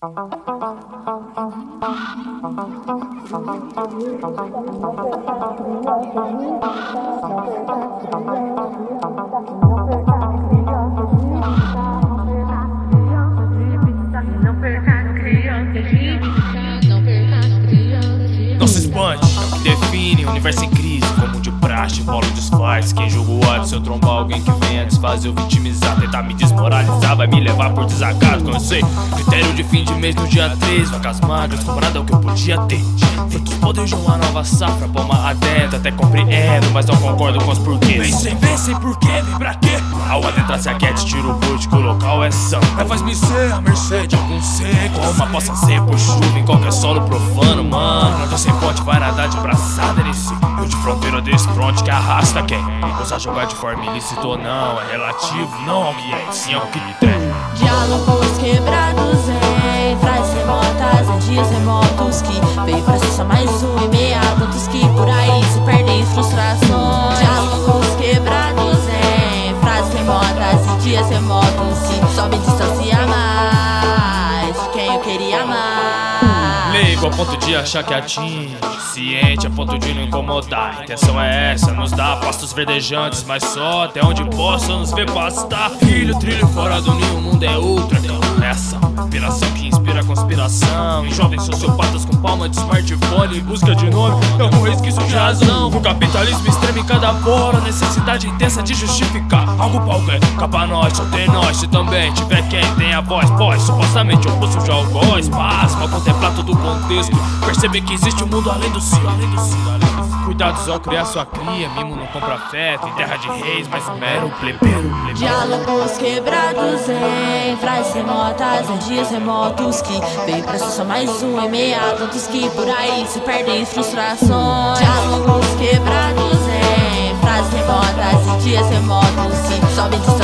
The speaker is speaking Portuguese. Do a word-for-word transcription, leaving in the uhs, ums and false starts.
Não se espante, é o que define o universo em crise. Como de praxe, bolo desfaz. Quem julga o ódio, se eu trombar alguém que venha desfazer ou vitimizar, tentar me desmoralizar, vai me levar por desacato. Como eu sei, critério de fim de mês no dia três. Vacas magras, comparado ao que eu podia ter. Frutos podres de uma nova safra, palma adentro. Até compreendo, mas não concordo com os porquês. Vem sem, vem sem porquê, vem pra quê? Ao adentrar se aquete, tira o boot, que o local é santo. Mas faz-me ser a mercê de algum ser. Como possa ser por chuva em qualquer solo profano, mano. Onde sem ponte vai nadar de braçada nesse rio de fronteira desse fronte que arrasta quem ousa jogar de forma ilícita ou não. É relativo, não ao que é, sim ao que tem. Diálogos quebrados em frases remotas, em dias remotos que veio pra ser só mais um e meia. Tantos que por aí se perdem em frustrações. Diálogos quebrados em frases remotas, em dias remotos que só me distancia mais de quem eu queria amar. Leigo a ponto de achar que atinge, ciente a ponto de não incomodar. A intenção é essa, nos dá pastos verdejantes, mas só até onde possa nos ver pastar. Filho, trilho fora do ninho, o mundo é outra. É ação, inspiração que inspira conspiração. Em jovens sociopatas com palma de smartphone em busca de nome e algum resquício de razão. O capitalismo extremo em cada poro, necessidade intensa de justificar algo pra alguém. Capa nós, só tem nós, se também tiver quem tem a voz, pois supostamente eu posso de algoz. Pasma, contemplar todo o contexto, perceber que existe um mundo além do cio, além do cio, além do cio. Cuidados ao criar sua cria, mimo não compra afeto. Em terra de reis, mas um mero plebeiro. Diálogos quebrados em frases remotas, em dias remotos que veio pra ser só mais um e meia. Tantos que por aí se perdem em frustrações. Diálogos quebrados em frases remotas, em dias remotos que só me